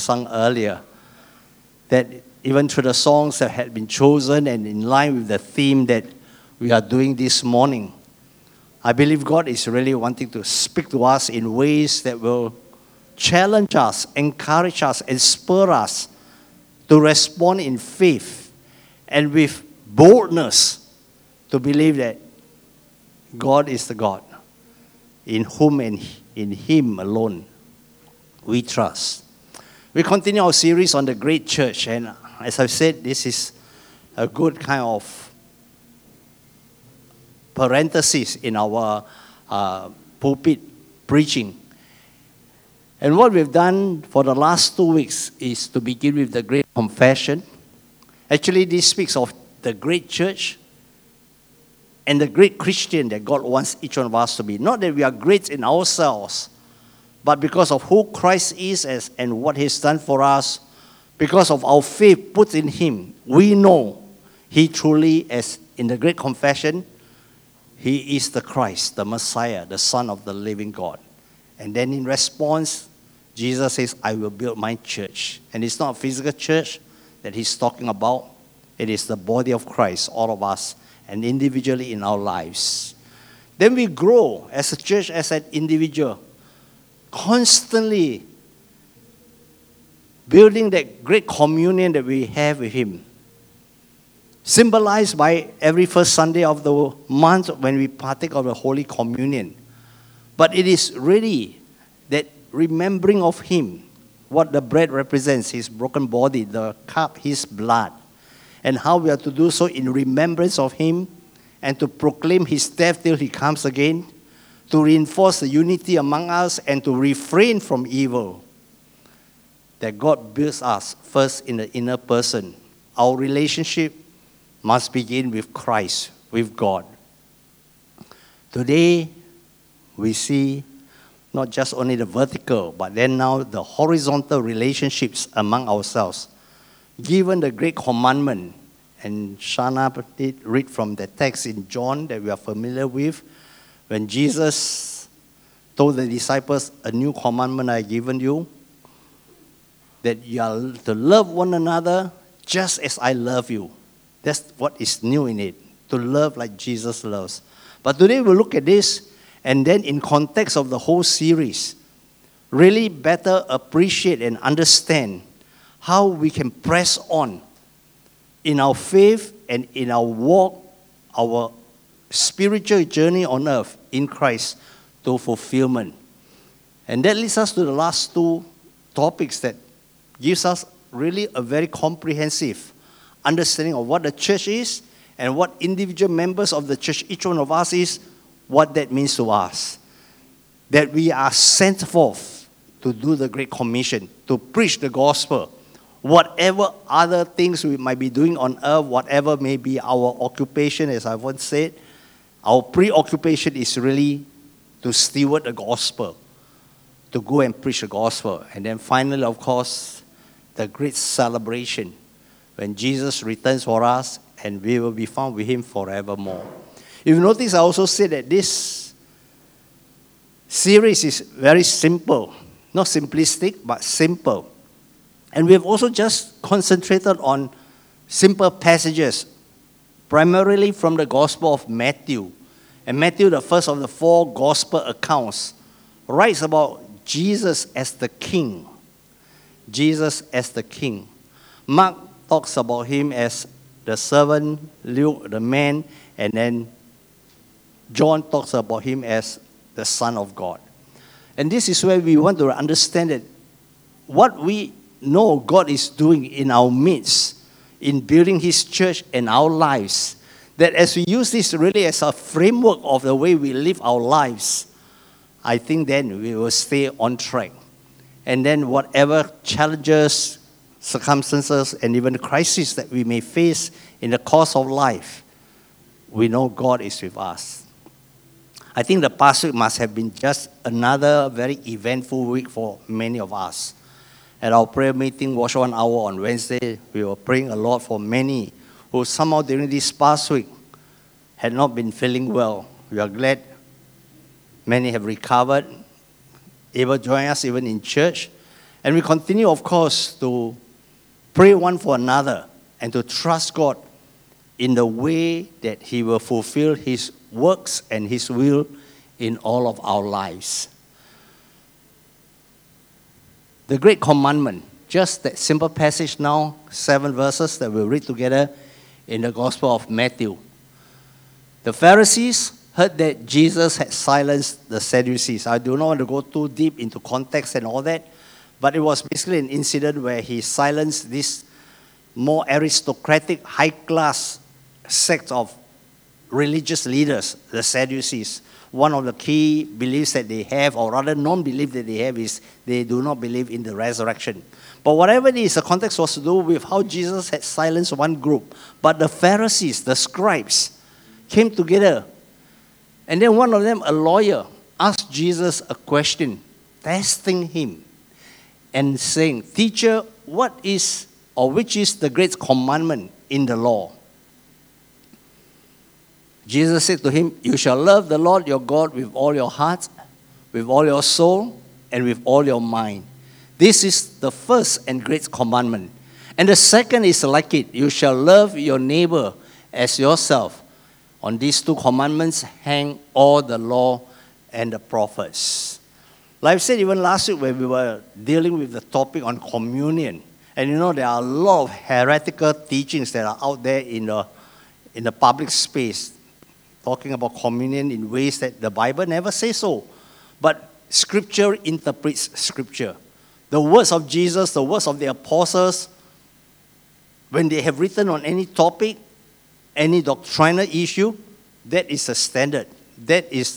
sung earlier, that even through the songs that had been chosen and in line with the theme that we are doing this morning, I believe God is really wanting to speak to us in ways that will challenge us, encourage us, and spur us to respond in faith and with boldness to believe that God is the God in whom and in Him alone we trust. We continue our series on the great church, and as I've said, this is a good kind of parenthesis in our pulpit preaching. And what we've done for the last 2 weeks is to begin with the Great Confession. Actually, this speaks of the great church and the great Christian that God wants each one of us to be. Not that we are great in ourselves, but because of who Christ is and what He's done for us, because of our faith put in Him, we know He truly, as in the Great Confession, He is the Christ, the Messiah, the Son of the living God. And then in response, Jesus says, I will build my church. And it's not a physical church that He's talking about. It is the body of Christ, all of us, and individually in our lives. Then we grow as a church, as an individual, constantly building that great communion that we have with Him, symbolized by every first Sunday of the month when we partake of the Holy Communion. But it is really that remembering of Him, what the bread represents, His broken body, the cup, His blood, and how we are to do so in remembrance of Him and to proclaim His death till He comes again, to reinforce the unity among us and to refrain from evil. That God builds us first in the inner person. Our relationship must begin with Christ, with God. Today, we see not just only the vertical, but then now the horizontal relationships among ourselves. Given the great commandment, and Shana did read from the text in John that we are familiar with, when Jesus told the disciples, a new commandment I have given you, that you are to love one another just as I love you. That's what is new in it, to love like Jesus loves. But today we'll look at this, and then in context of the whole series, really better appreciate and understand how we can press on in our faith and in our walk, our spiritual journey on earth in Christ to fulfillment. And that leads us to the last two topics that gives us really a very comprehensive understanding of what the church is and what individual members of the church, each one of us is, what that means to us. That we are sent forth to do the Great Commission, to preach the gospel. Whatever other things we might be doing on earth, whatever may be our occupation, as I once said, our preoccupation is really to steward the gospel, to go and preach the gospel. And then finally, of course, the great celebration when Jesus returns for us and we will be found with Him forevermore. If you notice, I also said that this series is very simple, not simplistic, but simple. And we have also just concentrated on simple passages, primarily from the Gospel of Matthew. And Matthew, the first of the 4 Gospel accounts, writes about Jesus as the King. Jesus as the King. Mark talks about Him as the servant, Luke, the man, and then John talks about Him as the Son of God. And this is where we want to understand that what we know God is doing in our midst, in building His church and our lives, that as we use this really as a framework of the way we live our lives, I think then we will stay on track. And then whatever challenges, circumstances, and even crises that we may face in the course of life, we know God is with us. I think the past week must have been just another very eventful week for many of us. At our prayer meeting, Watch 1 Hour on Wednesday, we were praying a lot for many who somehow during this past week had not been feeling well. We are glad many have recovered, able to join us even in church. And we continue, of course, to pray one for another and to trust God in the way that He will fulfill His works and His will in all of our lives. The Great Commandment, just that simple passage now, 7 verses that we'll read together in the Gospel of Matthew. The Pharisees heard that Jesus had silenced the Sadducees. I do not want to go too deep into context and all that, but it was basically an incident where he silenced this more aristocratic, high-class sect of religious leaders, the Sadducees. One of the key beliefs that they have, or rather non-belief that they have, is they do not believe in the resurrection. But whatever it is, the context was to do with how Jesus had silenced one group. But the Pharisees, the scribes, came together. And then one of them, a lawyer, asked Jesus a question, testing him and saying, "Teacher, what is or which is the great commandment in the law?" Jesus said to him, "You shall love the Lord your God with all your heart, with all your soul, and with all your mind. This is the first and great commandment. And the second is like it. You shall love your neighbor as yourself. On these 2 commandments hang all the law and the prophets." Like I said even last week when we were dealing with the topic on communion, and you know there are a lot of heretical teachings that are out there in the public space, talking about communion in ways that the Bible never says so. But Scripture interprets Scripture. The words of Jesus, the words of the apostles, when they have written on any topic, any doctrinal issue, that is a standard. That is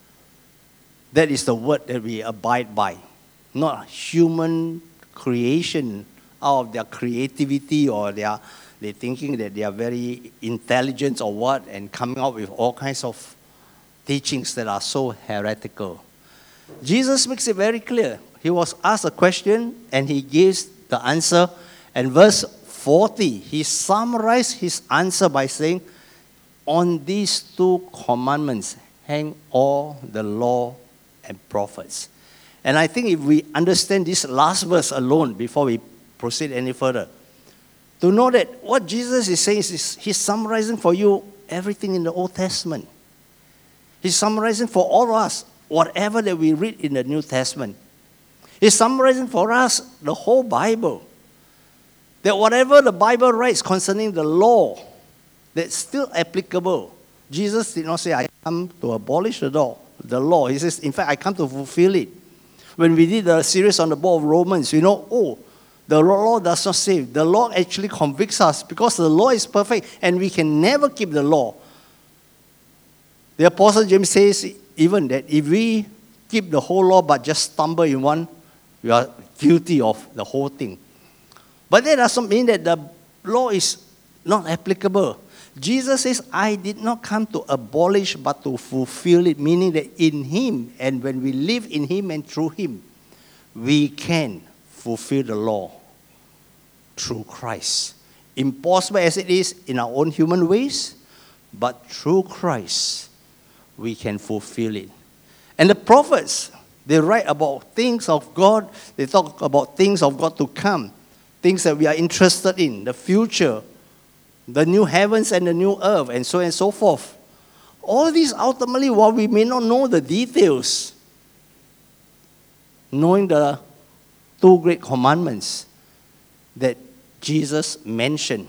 the word that we abide by. Not human creation out of their creativity or they're thinking that they are very intelligent or what, and coming up with all kinds of teachings that are so heretical. Jesus makes it very clear. He was asked a question and he gives the answer. And verse 40, he summarized his answer by saying, "On these 2 commandments hang all the law and prophets." And I think if we understand this last verse alone before we proceed any further, to know that what Jesus is saying is he's summarizing for you everything in the Old Testament. He's summarizing for all of us whatever that we read in the New Testament. He's summarizing for us the whole Bible. That whatever the Bible writes concerning the law, that's still applicable. Jesus did not say, "I come to abolish the law." He says, in fact, "I come to fulfill it." When we did the series on the book of Romans, the law does not save. The law actually convicts us because the law is perfect and we can never keep the law. The Apostle James says even that if we keep the whole law but just stumble in one, we are guilty of the whole thing. But that doesn't mean that the law is not applicable. Jesus says, "I did not come to abolish but to fulfill it," meaning that in Him and when we live in Him and through Him, we can fulfill the law through Christ. Impossible as it is in our own human ways, but through Christ, we can fulfill it. And the prophets, they write about things of God. They talk about things of God to come, things that we are interested in, the future, the new heavens and the new earth, and so on and so forth. All these ultimately, while we may not know the details, knowing the 2 great commandments that Jesus mentioned,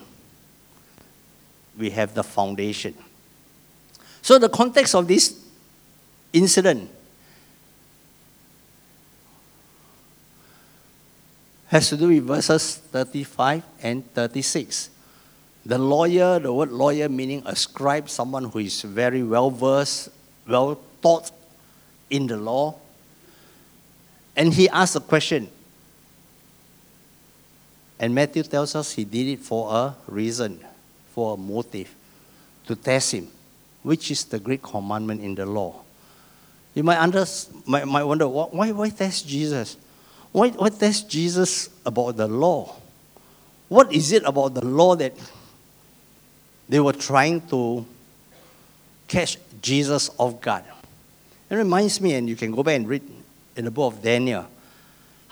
we have the foundation. So the context of this incident has to do with verses 35 and 36. The lawyer, the word lawyer meaning a scribe, someone who is very well-versed, well-taught in the law. And he asked a question. And Matthew tells us he did it for a reason, for a motive, to test him. Which is the great commandment in the law? You might wonder, why test Jesus? Why test Jesus about the law? What is it about the law that they were trying to catch Jesus off guard? It reminds me, and you can go back and read in the book of Daniel,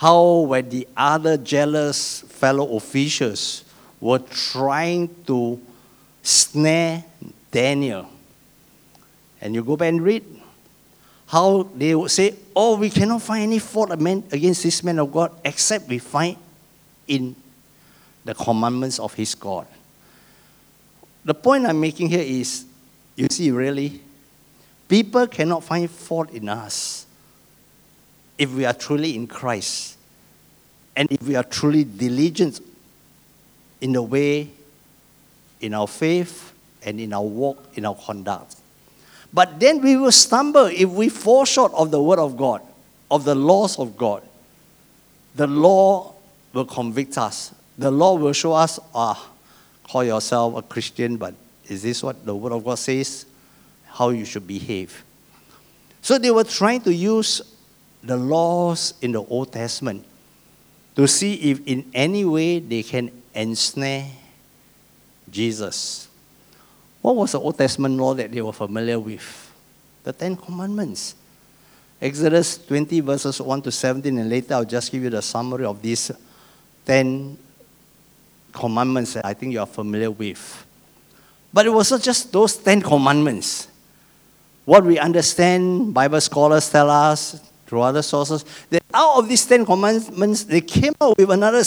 How when the other jealous fellow officials were trying to snare Daniel. And you go back and read how they would say, oh, we cannot find any fault against this man of God except we find in the commandments of his God. The point I'm making here is, you see, really, people cannot find fault in us if we are truly in Christ and if we are truly diligent in the way, in our faith, and in our walk, in our conduct. But then we will stumble if we fall short of the word of God, of the laws of God. The law will convict us. The law will show us, call yourself a Christian, but is this what the word of God says? How you should behave. So they were trying to use the laws in the Old Testament to see if in any way they can ensnare Jesus. What was the Old Testament law that they were familiar with? The Ten Commandments. Exodus 20 verses 1 to 17, and later I'll just give you the summary of these 10 commandments that I think you are familiar with. But it was not just those 10 commandments. What we understand, Bible scholars tell us, through other sources, that out of these 10 commandments, they came out with another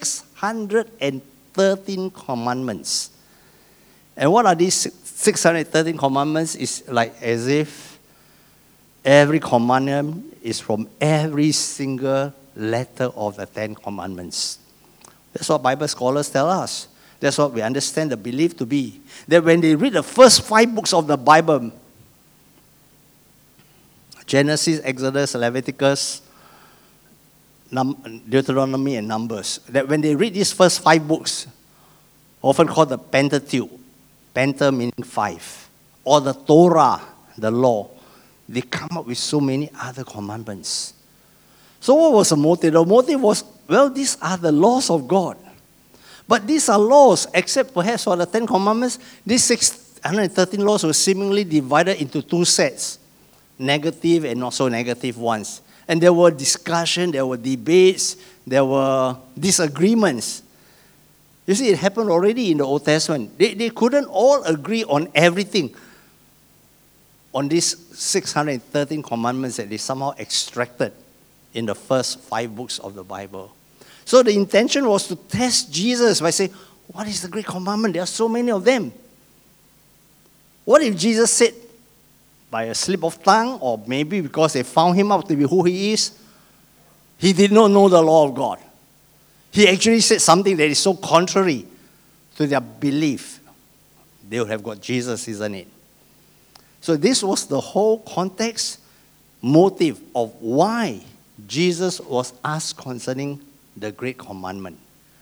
613 commandments. And what are these 613 commandments? It's like as if every commandment is from every single letter of the 10 commandments. That's what Bible scholars tell us. That's what we understand the belief to be. That when they read the first 5 books of the Bible, Genesis, Exodus, Leviticus, Deuteronomy, and Numbers, that when they read these first 5 books, often called the Pentateuch, Penta meaning 5, or the Torah, the law, they come up with so many other commandments. So what was the motive? The motive was, well, these are the laws of God. But these are laws, except perhaps for the 10 commandments, these 613 laws were seemingly divided into 2 sets, negative and not so negative ones. And there were discussions, there were debates, there were disagreements. You see, it happened already in the Old Testament. They couldn't all agree on everything, on these 613 commandments that they somehow extracted in the first 5 books of the Bible. So the intention was to test Jesus by saying, what is the great commandment? There are so many of them. What if Jesus said, by a slip of tongue, or maybe because they found him out to be who he is, he did not know the law of God. He actually said something that is so contrary to their belief. They would have got Jesus, isn't it? So this was the whole context, motive of why Jesus was asked concerning the great commandment.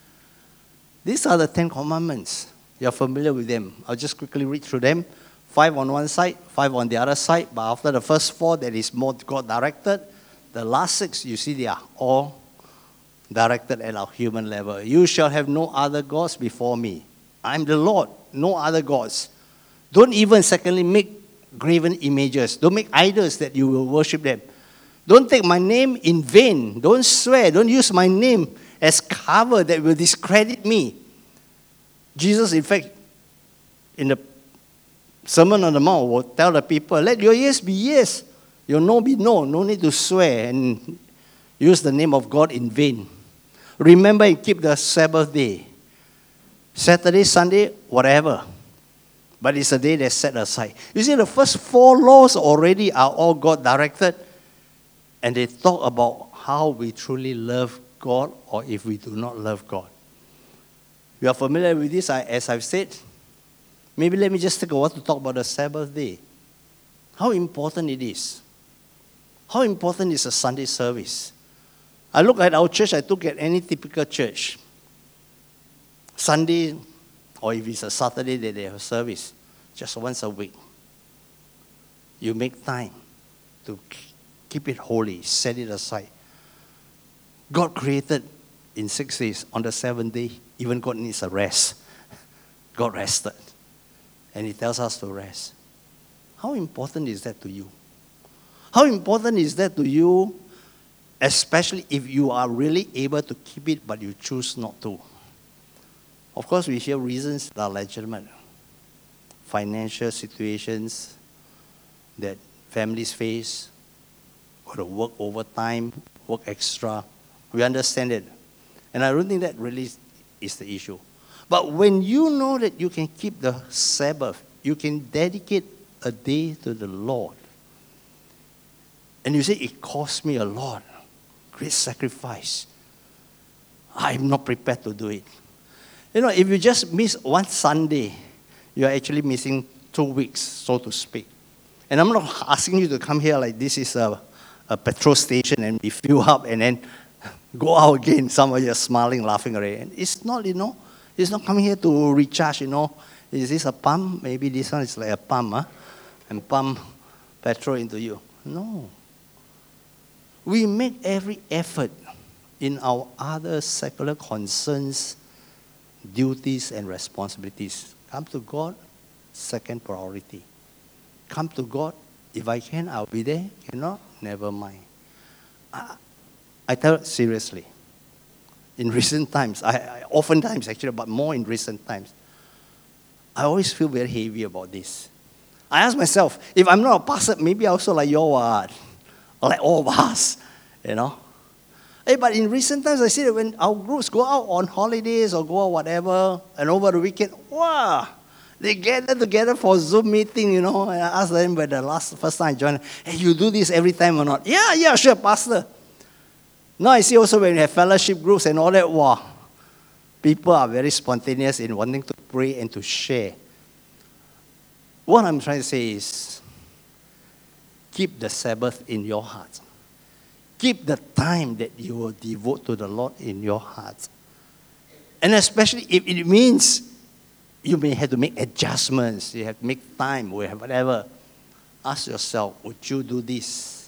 These are the 10 commandments. You're familiar with them. I'll just quickly read through them. 5 on one side, 5 on the other side. But after the first 4, that is more God-directed. The last 6, you see, they are all directed at our human level. You shall have no other gods before me. I'm the Lord, no other gods. Don't even, secondly, make graven images. Don't make idols that you will worship them. Don't take my name in vain. Don't swear. Don't use my name as cover that will discredit me. Jesus, in fact, in the Sermon on the Mount, will tell the people, let your yes be yes, your no be no. No need to swear and use the name of God in vain. Remember and keep the Sabbath day. Saturday, Sunday, whatever. But it's a day that's set aside. You see, the first 4 laws already are all God-directed. And they talk about how we truly love God or if we do not love God. You are familiar with this, as I've said. Maybe let me just take a while to talk about the Sabbath day. How important it is. How important is a Sunday service? I look at our church, I look at any typical church. Sunday, or if it's a Saturday that they have service, just once a week. You make time to keep it holy, set it aside. God created in 6 days. On the 7th day, even God needs a rest. God rested. And He tells us to rest. How important is that to you? How important is that to you especially if you are really able to keep it, but you choose not to. Of course, we hear reasons that are legitimate. Financial situations that families face, got to work overtime, work extra. We understand it. And I don't think that really is the issue. But when you know that you can keep the Sabbath, you can dedicate a day to the Lord, and you say, it cost me a lot, great sacrifice, I'm not prepared to do it. You know, if you just miss one Sunday, you are actually missing 2 weeks, so to speak. And I'm not asking you to come here like this is a petrol station and be filled up and then go out again. Some of you are smiling, laughing already. And it's not, you know, it's not coming here to recharge, you know. Is this a pump? Maybe this one is like a pump, huh? And pump petrol into you. No. We make every effort in our other secular concerns, duties, and responsibilities. Come to God, second priority. Come to God, if I can, I'll be there. Cannot, never mind. I tell it seriously. In recent times, oftentimes actually, but more in recent times, I always feel very heavy about this. I ask myself, if I'm not a pastor, maybe I also like you are, or like all of us, you know. Hey, but in recent times, I see that when our groups go out on holidays or go out whatever, and over the weekend, wow, they gather together for Zoom meeting, you know. And I asked them when first time I joined, hey, you do this every time or not? Yeah, sure, pastor. Now I see also when we have fellowship groups and all that, wow, people are very spontaneous in wanting to pray and to share. What I'm trying to say is, keep the Sabbath in your heart. Keep the time that you will devote to the Lord in your heart. And especially if it means you may have to make adjustments, you have to make time, whatever. Ask yourself, would you do this?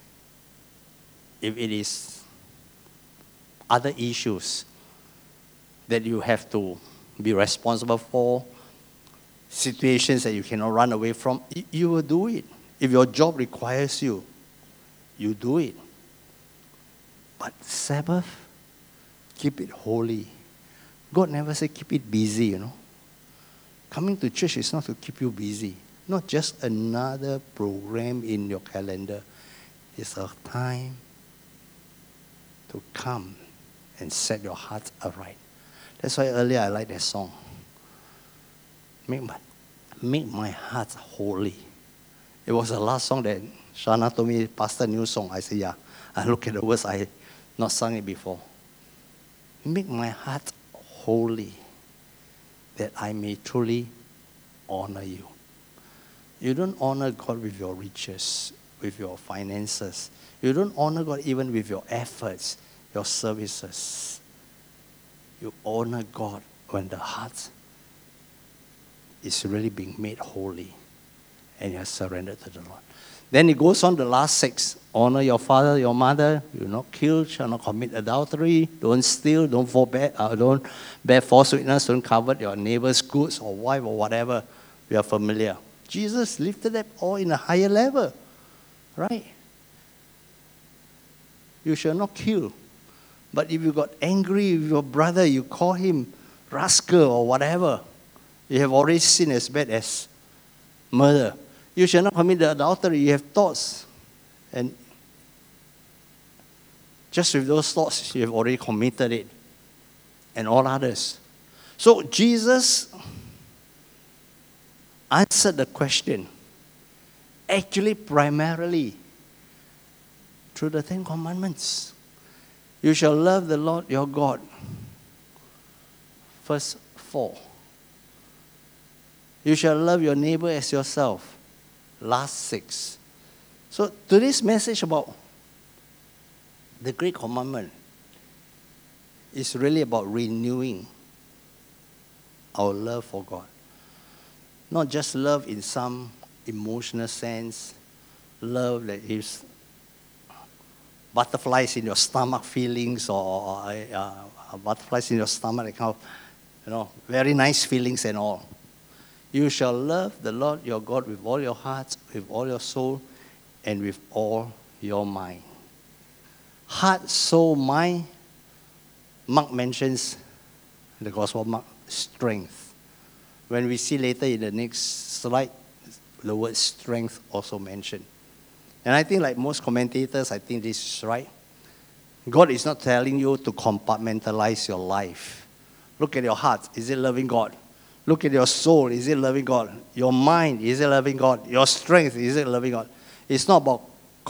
If it is other issues that you have to be responsible for, situations that you cannot run away from, you will do it. If your job requires you, you do it. But Sabbath, keep it holy. God never said keep it busy, you know. Coming to church is not to keep you busy. Not just another program in your calendar. It's a time to come and set your heart aright. That's why earlier I liked that song. Make my heart holy. It was the last song that Shana told me, Pastor, new song. I said, yeah. I look at the words, I not sung it before. Make my heart holy, that I may truly honor you. You don't honor God with your riches, with your finances. You don't honor God even with your efforts, your services. You honor God when the heart is really being made holy and you are surrendered to the Lord. Then it goes on the last 6. Honor your father, your mother. You not kill, shall not commit adultery. Don't steal, don't bear false witness, don't covet your neighbor's goods or wife or whatever. We are familiar. Jesus lifted up all in a higher level. Right? You shall not kill. But if you got angry with your brother, you call him rascal or whatever, you have already sinned as bad as murder. You shall not commit the adultery. You have thoughts. And just with those thoughts, you have already committed it. And all others. So Jesus answered the question actually primarily through the 10 Commandments. You shall love the Lord your God. First 4. You shall love your neighbor as yourself. Last 6. So today's message about the Great Commandment is really about renewing our love for God. Not just love in some emotional sense, love that is butterflies in your stomach feelings or butterflies in your stomach, that kind of, very nice feelings and all. You shall love the Lord your God with all your heart, with all your soul, and with all your mind. Heart, soul, mind. Mark mentions in the Gospel of Mark, strength. When we see later in the next slide, the word strength also mentioned. And I think like most commentators, I think this is right. God is not telling you to compartmentalize your life. Look at your heart. Is it loving God? Look at your soul. Is it loving God? Your mind. Is it loving God? Your strength. Is it loving God? It's not about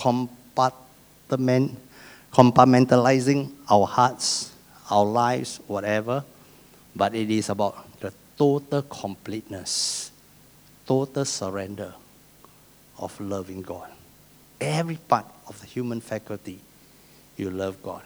compartmentalizing our hearts, our lives, whatever. But it is about the total completeness, total surrender of loving God. Every part of the human faculty, you love God.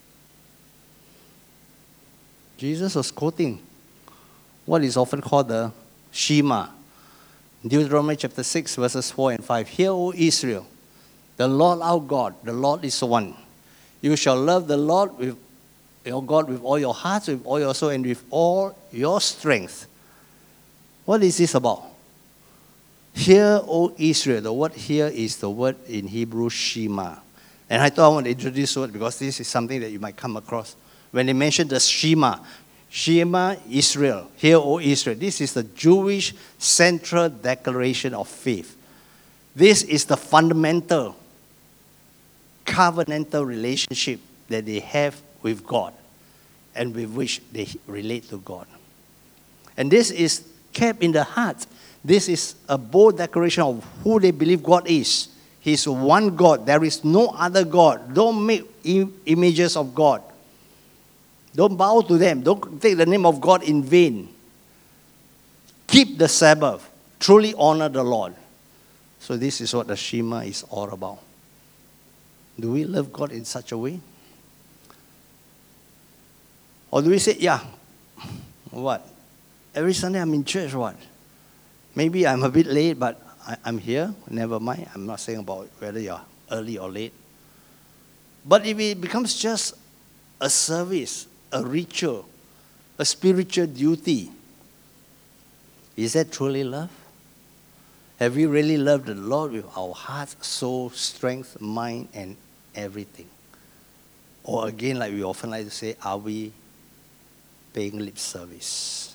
Jesus was quoting what is often called the Shema. Deuteronomy chapter 6, verses 4 and 5. Hear, O Israel, the Lord our God, the Lord is one. You shall love the Lord with your God with all your heart, with all your soul, and with all your strength. What is this about? Hear, O Israel. The word here is the word in Hebrew, Shema. And I thought I want to introduce the word because this is something that you might come across. When they mention the Shema, Shema Israel, hear, O Israel. This is the Jewish central declaration of faith. This is the fundamental covenantal relationship that they have with God and with which they relate to God. And this is kept in the heart. This is a bold declaration of who they believe God is. He's one God. There is no other God. Don't make images of God. Don't bow to them. Don't take the name of God in vain. Keep the Sabbath. Truly honor the Lord. So this is what the Shema is all about. Do we love God in such a way? Or do we say, yeah, what? Every Sunday I'm in church, what? Maybe I'm a bit late, but I'm here. Never mind. I'm not saying about whether you're early or late. But if it becomes just a service, a ritual, a spiritual duty, is that truly love? Have we really loved the Lord with our heart, soul, strength, mind, and everything? Or again, like we often like to say, are we paying lip service?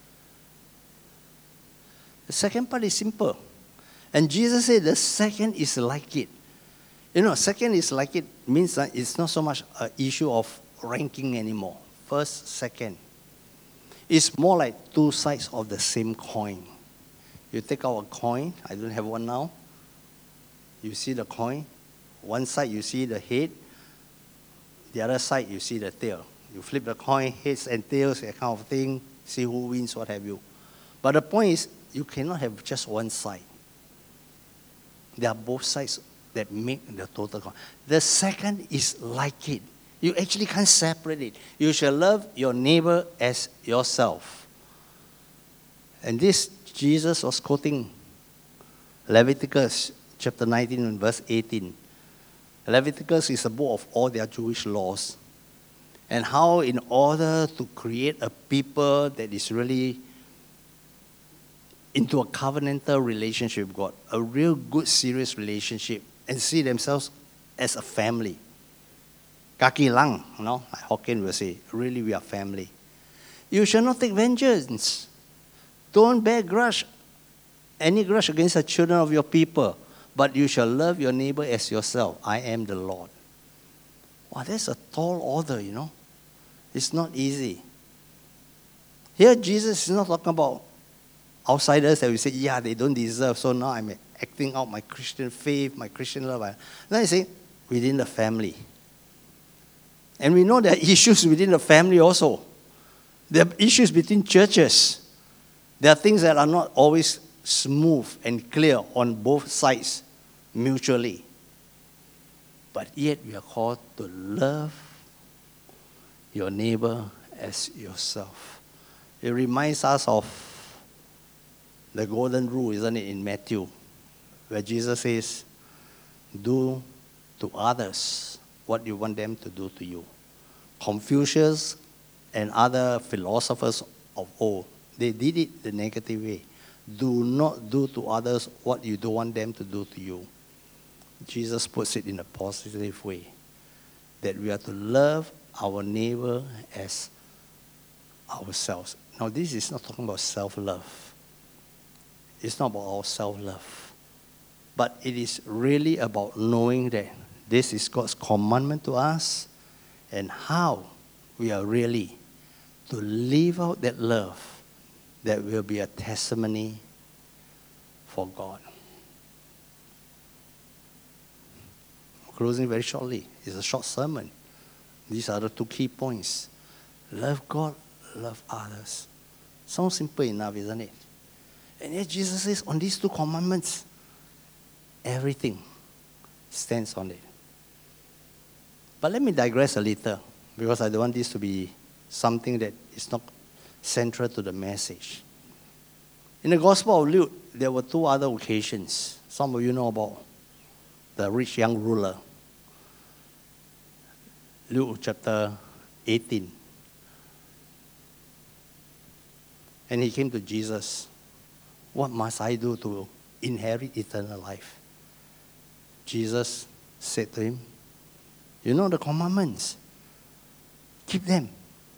The second part is simple. And Jesus said the second is like it. You know, second is like it means that it's not so much an issue of ranking anymore. First, second. It's more like two sides of the same coin. You take out a coin. I don't have one now. You see the coin. One side you see the head. The other side you see the tail. You flip the coin, heads and tails, that kind of thing. See who wins, what have you. But the point is, you cannot have just one side. There are both sides that make the total coin. The second is like it. You actually can't separate it. You shall love your neighbor as yourself. And this Jesus was quoting Leviticus chapter 19 and verse 18. Leviticus is a book of all their Jewish laws. And how in order to create a people that is really into a covenantal relationship with God, a real good, serious relationship, and see themselves as a family. Kaki lang, you know, like Hokkien will say, really we are family. You shall not take vengeance. Don't bear any grudge against the children of your people, but you shall love your neighbor as yourself. I am the Lord. Wow, that's a tall order, you know. It's not easy. Here, Jesus is not talking about outsiders that we say, yeah, they don't deserve, so now I'm acting out my Christian faith, my Christian love. Then I say, within the family. And we know there are issues within the family also. There are issues between churches. There are things that are not always smooth and clear on both sides mutually. But yet we are called to love your neighbor as yourself. It reminds us of the golden rule, isn't it, in Matthew, where Jesus says, do to others what you want them to do to you. Confucius and other philosophers of old, they did it the negative way. Do not do to others what you don't want them to do to you. Jesus puts it in a positive way. that we are to love our neighbor as ourselves. Now, this is not talking about self-love. It's not about our self-love. But it is really about knowing that this is God's commandment to us and how we are really to live out that love that will be a testimony for God. Closing very shortly. It's a short sermon. These are the two key points. Love God, love others. Sounds simple enough, isn't it? And yet Jesus says on these two commandments, everything stands on it. But let me digress a little, because I don't want this to be something that is not central to the message. In the Gospel of Luke, there were two other occasions. Some of you know about the rich young ruler. Luke chapter 18. And he came to Jesus. What must I do to inherit eternal life? Jesus said to him, you know the commandments. Keep them.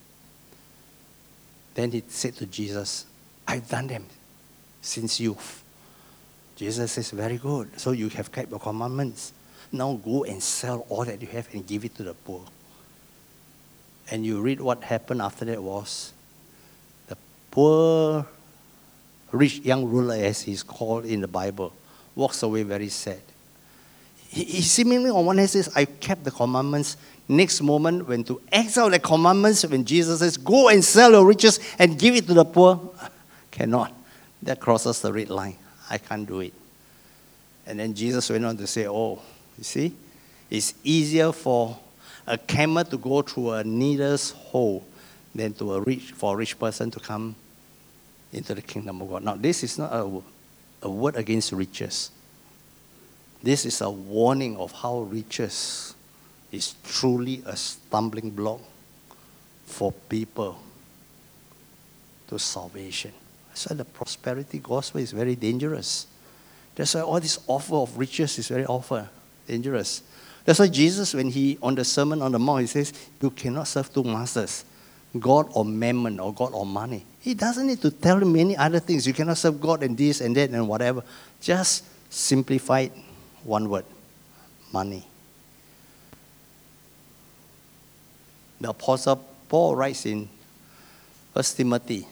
Then he said to Jesus, I've done them since youth. Jesus says, very good. So you have kept the commandments. Now go and sell all that you have and give it to the poor. And you read what happened after that was the poor, rich young ruler, as he's called in the Bible, walks away very sad. He seemingly on one hand says, I kept the commandments. Next moment, when to exile the commandments, when Jesus says, go and sell your riches and give it to the poor, cannot. That crosses the red line. I can't do it. And then Jesus went on to say, oh, you see, it's easier for a camel to go through a needle's hole than for a rich person to come into the kingdom of God. Now, this is not a word against riches. This is a warning of how riches is truly a stumbling block for people to salvation. That's why the prosperity gospel is very dangerous. That's why all this offer of riches is very dangerous. That's why Jesus, when he, on the Sermon on the Mount, he says, you cannot serve two masters, God or mammon, or God or money. He doesn't need to tell him many other things. You cannot serve God and this and that and whatever. Just simplify it, one word, money. The Apostle Paul writes in 1 Timothy,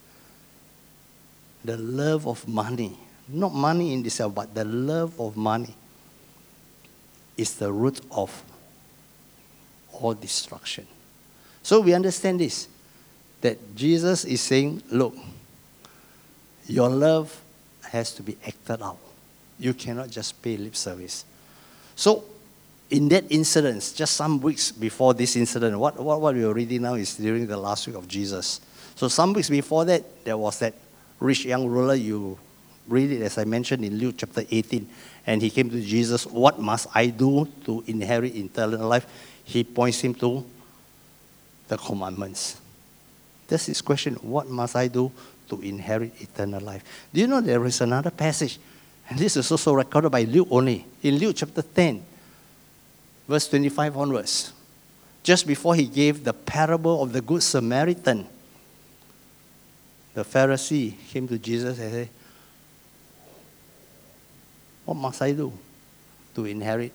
the love of money, not money in itself, but the love of money is the root of all destruction. So we understand this, that Jesus is saying, look, your love has to be acted out. You cannot just pay lip service. So in that incident, just some weeks before this incident, what we are reading now is during the last week of Jesus. So some weeks before that, there was that rich young ruler. You read it, as I mentioned, in Luke chapter 18. And he came to Jesus, what must I do to inherit eternal life? He points him to the commandments. That's his question, what must I do to inherit eternal life? Do you know there is another passage? And this is also recorded by Luke only. In Luke chapter 10, verse 25 onwards. Just before he gave the parable of the Good Samaritan, the Pharisee came to Jesus and said, what must I do to inherit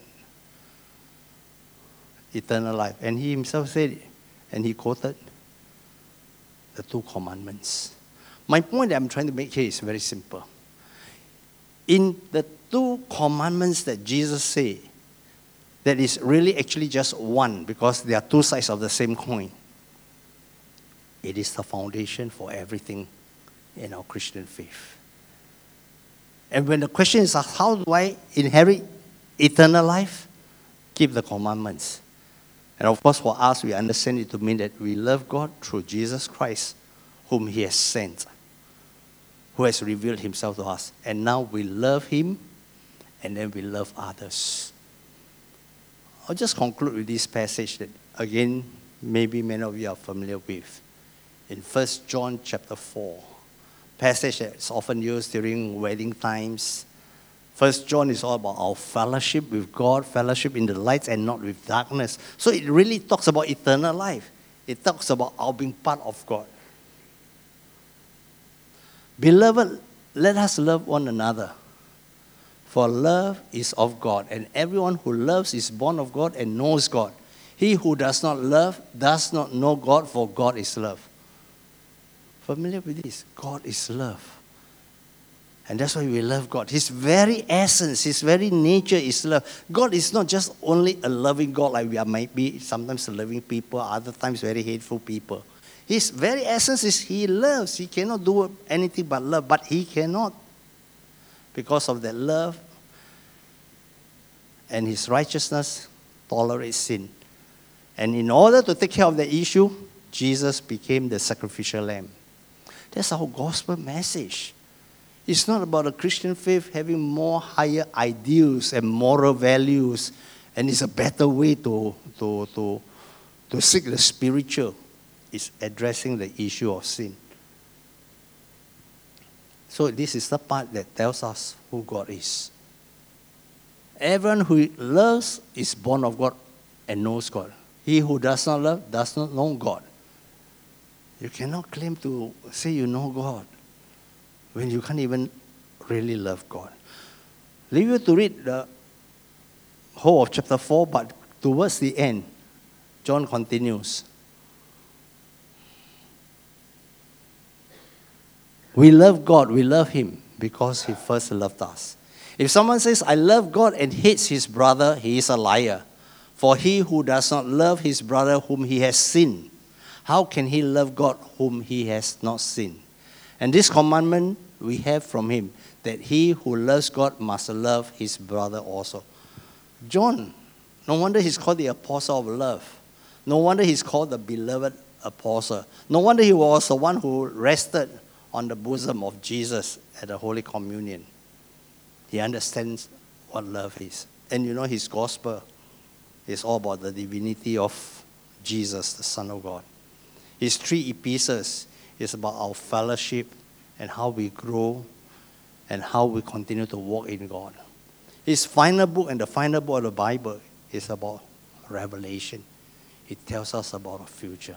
eternal life? And he himself said it, and he quoted the two commandments. My point that I'm trying to make here is very simple. In the two commandments that Jesus said, that is really actually just one, because they are two sides of the same coin. It is the foundation for everything in our Christian faith. And when the question is asked, how do I inherit eternal life? Keep the commandments. And of course, for us, we understand it to mean that we love God through Jesus Christ, whom he has sent, who has revealed himself to us. And now we love him, and then we love others. I'll just conclude with this passage that, again, maybe many of you are familiar with. In 1 John chapter 4, passage that's often used during wedding times, First John is all about our fellowship with God, fellowship in the light and not with darkness. So it really talks about eternal life. It talks about our being part of God. Beloved, let us love one another. For love is of God, and everyone who loves is born of God and knows God. He who does not love does not know God, for God is love. Familiar with this? God is love. And that's why we love God. His very essence, His very nature is love. God is not just only a loving God like we are might be, sometimes loving people, other times very hateful people. His very essence is He loves. He cannot do anything but love, but He cannot. Because of that love and His righteousness tolerates sin. And in order to take care of the issue, Jesus became the sacrificial lamb. That's our gospel message. It's not about the Christian faith having more higher ideals and moral values, and it's a better way to seek the spiritual. It's addressing the issue of sin. So this is the part that tells us who God is. Everyone who loves is born of God and knows God. He who does not love does not know God. You cannot claim to say you know God when you can't even really love God. Leave you to read the whole of chapter 4, but towards the end, John continues. We love God, we love Him because He first loved us. If someone says, I love God and hates his brother, he is a liar. For he who does not love his brother whom he has seen, how can he love God whom he has not seen? And this commandment we have from Him, that he who loves God must love his brother also. John, no wonder he's called the apostle of love. No wonder he's called the beloved apostle. No wonder he was the one who rested on the bosom of Jesus at the Holy Communion. He understands what love is. And you know, his gospel is all about the divinity of Jesus, the Son of God. His 3 epistles is about our fellowship and how we grow and how we continue to walk in God. His final book and the final book of the Bible is about Revelation. It tells us about our future.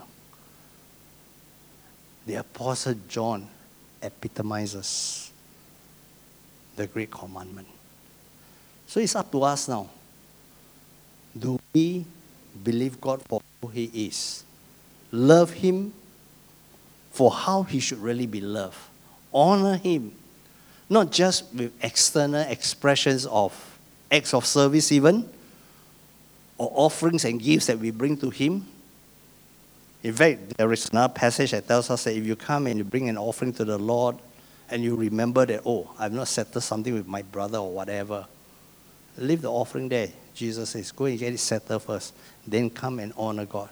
The Apostle John epitomizes the great commandment. So it's up to us now. Do we believe God for who He is? Love Him for how He should really be loved. Honor Him, not just with external expressions of acts of service even, or offerings and gifts that we bring to Him. In fact, there is another passage that tells us that if you come and you bring an offering to the Lord, and you remember that, oh, I've not settled something with my brother or whatever, leave the offering there. Jesus says, go and get it settled first. Then come and honor God.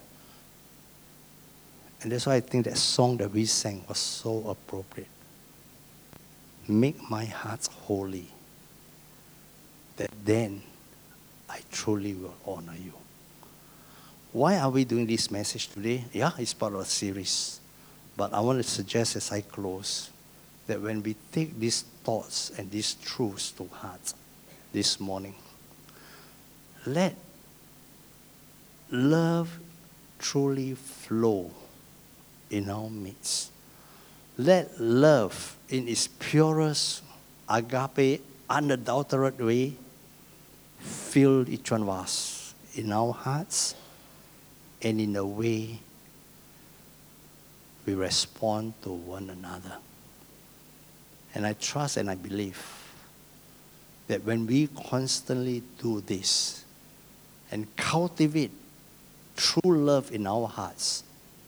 And that's why I think that song that we sang was so appropriate. Make my heart holy, that then I truly will honor you. Why are we doing this message today? Yeah, it's part of a series. But I want to suggest as I close that when we take these thoughts and these truths to heart this morning, let love truly flow in our midst. Let love in its purest, agape, unadulterated way fill each one of us in our hearts and in the way we respond to one another. And I trust and I believe that when we constantly do this and cultivate true love in our hearts,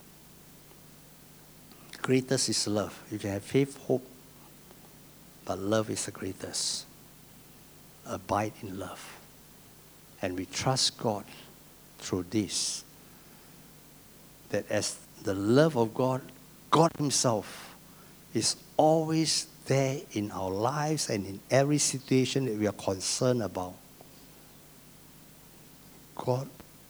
greatest is love. You can have faith, hope, but love is the greatest. Abide in love. And we trust God through this, that as the love of God, God Himself is always there in our lives and in every situation that we are concerned about. God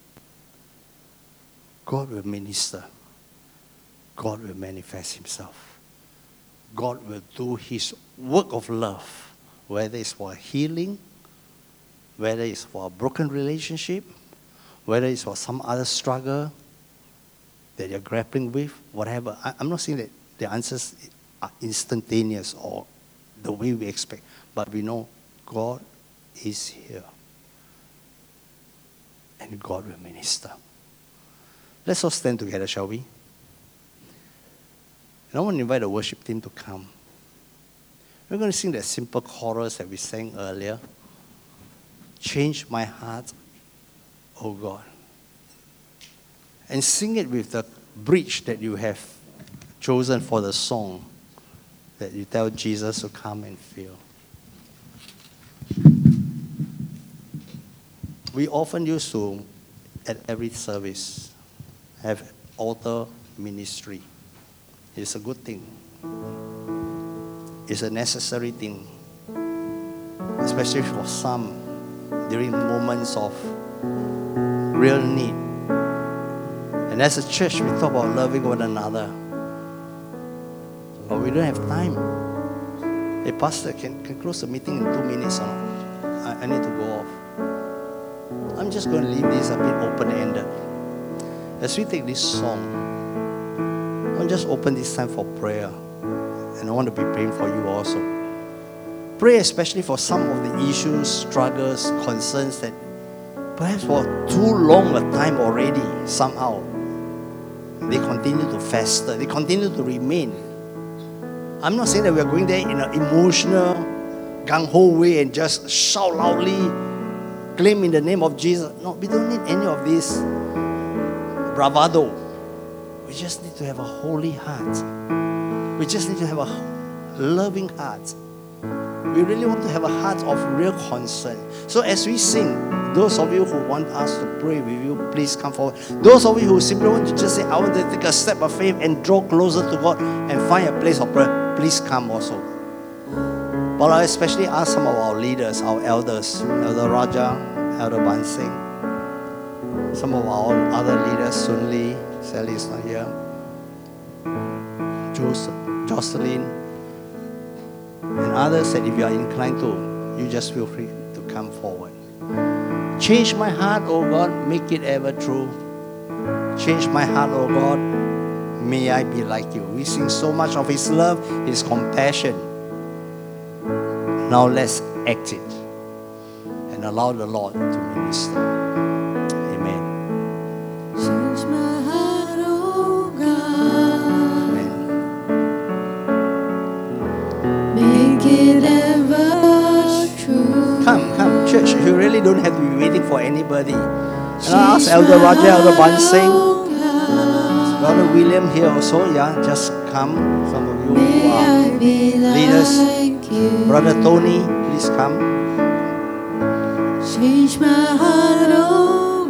will minister. God will manifest Himself. God will do His work of love whether it's for healing, whether it's for a broken relationship, whether it's for some other struggle that you're grappling with, whatever. I'm not saying that the answers are instantaneous or the way we expect, but we know God is here. And God will minister. Let's all stand together, shall we? And I want to invite the worship team to come. We're going to sing that simple chorus that we sang earlier. Change my heart, O God. And sing it with the bridge that you have chosen for the song that you tell Jesus to come and fill. We often used to, at every service, have altar ministry. It's a good thing. It's a necessary thing, especially for some during moments of real need. And as a church, we talk about loving one another. But we don't have time. Hey, Pastor, can close the meeting in 2 minutes or not? I need to go off. I'm just going to leave this a bit open-ended. As we take this song, I'll just open this time for prayer. And I want to be praying for you also. Pray especially for some of the issues, struggles, concerns that perhaps for too long a time already, somehow, they continue to fester, they continue to remain. I'm not saying that we're going there in an emotional, gung-ho way and just shout loudly, claim in the name of Jesus. No, we don't need any of this bravado. We just need to have a holy heart. We just need to have a loving heart. We really want to have a heart of real concern. So as we sing, those of you who want us to pray with you, please come forward. Those of you who simply want to just say, I want to take a step of faith and draw closer to God and find a place of prayer, please come also. But I especially ask some of our leaders, our elders, Elder Raja, Elder Bansing, some of our other leaders, Sun Lee, Sally is not here, Jocelyn, and others that if you are inclined to, you just feel free to come forward. Change my heart, O God, make it ever true. Change my heart, O God, may I be like you. We sing so much of His love, His compassion. Now let's act it and allow the Lord to minister. Amen. Change my heart, oh God. Amen. Make it ever true. Come, church. You really don't have to be waiting for anybody. And I ask Elder Raja, Elder Bansing, Brother William here also. Yeah, just come. Some of you who are leaders. Brother Tony, please come. Change my heart, oh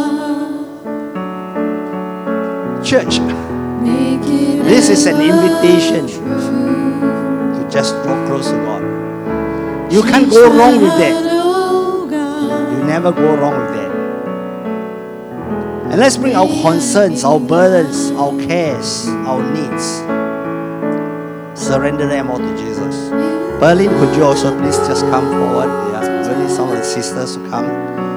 God. Church, Make it this is an invitation true. to just draw close to God. You can't go wrong with that. You never go wrong with that. And let's bring our concerns, our burdens, our cares, our needs. Surrender them all to Jesus. Berlin, could you also please just come forward? Yeah, we need some of the sisters to come.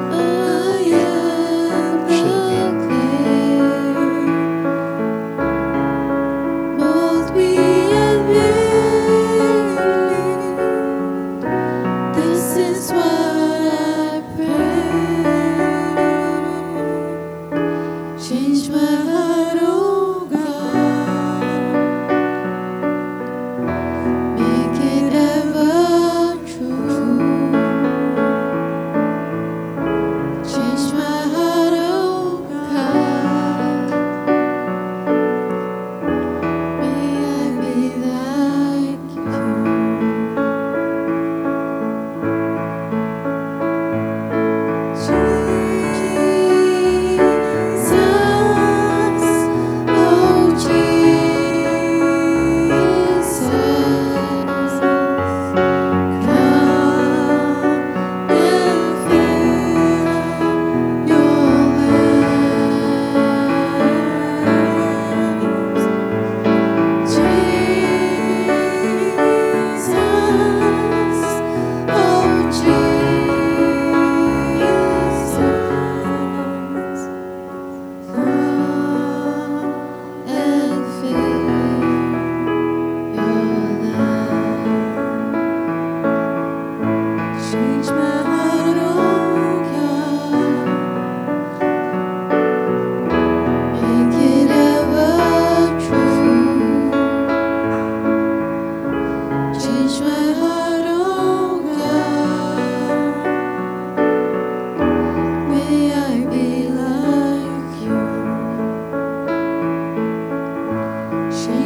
Both me and you, this is what I pray. Change my heart, oh God. Make it ever true.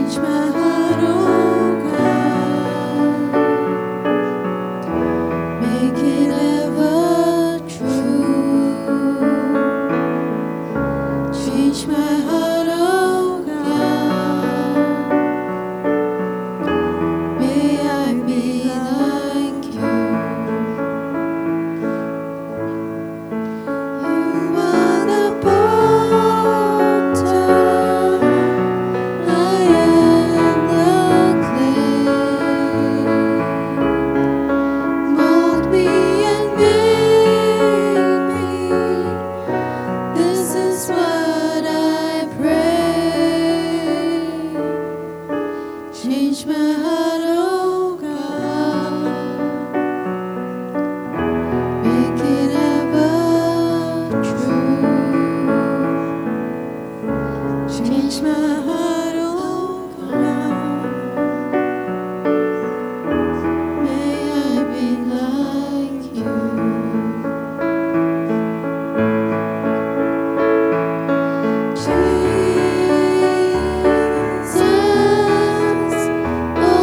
Change my heart, oh God. Make it ever true. Change my heart, oh God. May I be like you. You are the potter, I am the clay. Mold me and make me. This is what I pray. Change my heart, oh God. Make it ever true. Change my heart, oh God. May I be like you. Jesus, oh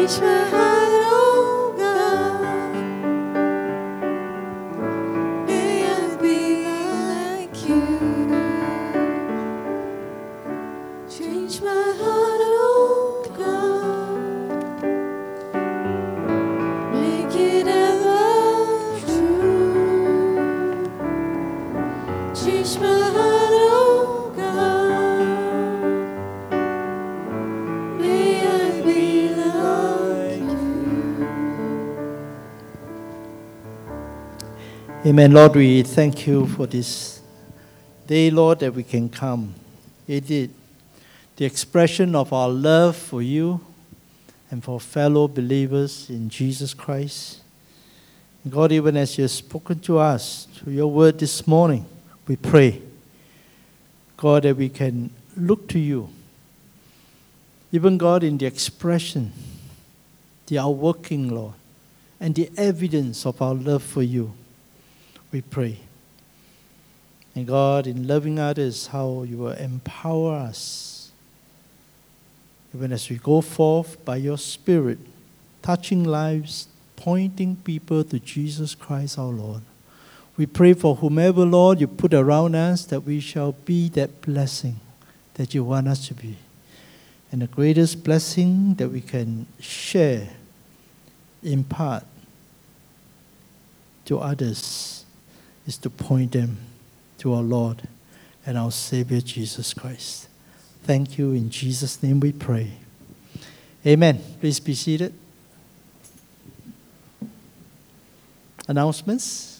Change my heart, oh God. May I be like you. Change my heart, oh God. Make it ever true. Change my heart, oh God. May I be like you. Amen. Lord, we thank you for this day, Lord, that we can come. Indeed, the expression of our love for you and for fellow believers in Jesus Christ. God, even as you have spoken to us through your word this morning, we pray, God, that we can look to you. Even, God, in the expression, the outworking, Lord, and the evidence of our love for you, we pray. And God, in loving others, how you will empower us, even as we go forth by your Spirit, touching lives, pointing people to Jesus Christ our Lord. We pray for whomever, Lord, you put around us, that we shall be that blessing that you want us to be. And the greatest blessing that we can share, impart to others, is to point them to our Lord and our Savior Jesus Christ. Thank you. In Jesus' name we pray. Amen. Please be seated. Announcements.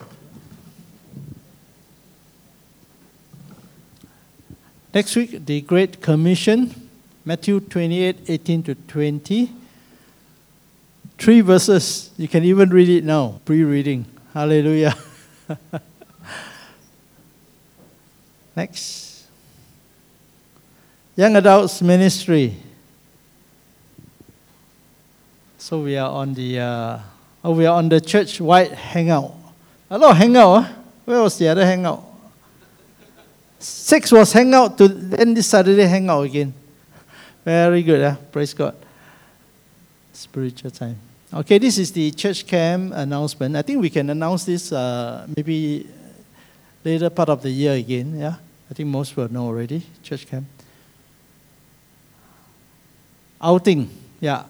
Next week, the Great Commission, Matthew 28, 18 to 20. 3 verses. You can even read it now, pre-reading. Hallelujah. Next. Young Adults Ministry. So we are on the church-wide hangout. A lot of hangout. Where was the other hangout? 6 was hangout, then this Saturday hangout again. Very good. Praise God. Spiritual time. Okay, this is the church camp announcement. I think we can announce this maybe later part of the year again. Yeah, I think most will know already. Church camp. Outing. Yeah.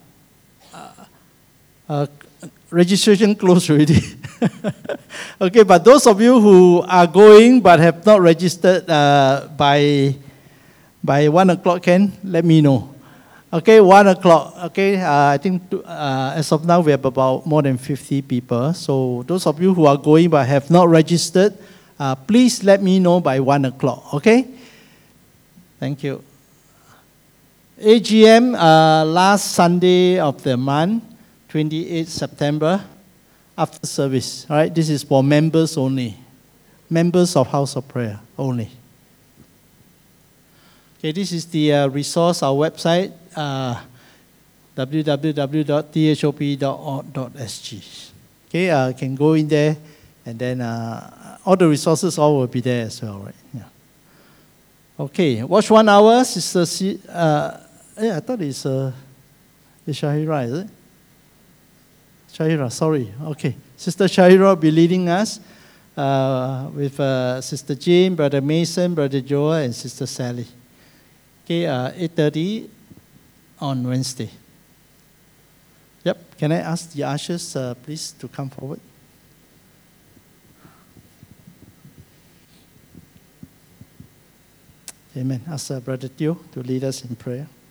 Registration closed already. Okay, but those of you who are going but have not registered by 1 o'clock, can let me know. Okay, 1 o'clock. Okay, I think as of now we have about more than 50 people. So those of you who are going but have not registered, please let me know by 1 o'clock. Okay? Thank you. AGM last Sunday of the month, 28 September, after service. All right, this is for members only. Members of House of Prayer only. Okay, this is the resource, our website, www.thop.org.sg. Okay, you can go in there, and then all the resources all will be there as well, right? Yeah. Okay, watch 1 hour, Sister I thought it's Shahira, is it? Shahira, sorry. Okay, Sister Shahira will be leading us with Sister Jane, Brother Mason, Brother Joel, and Sister Sally. Okay, 8:30 on Wednesday. Yep, can I ask the ushers, please, to come forward? Amen. Ask Brother Teo to lead us in prayer.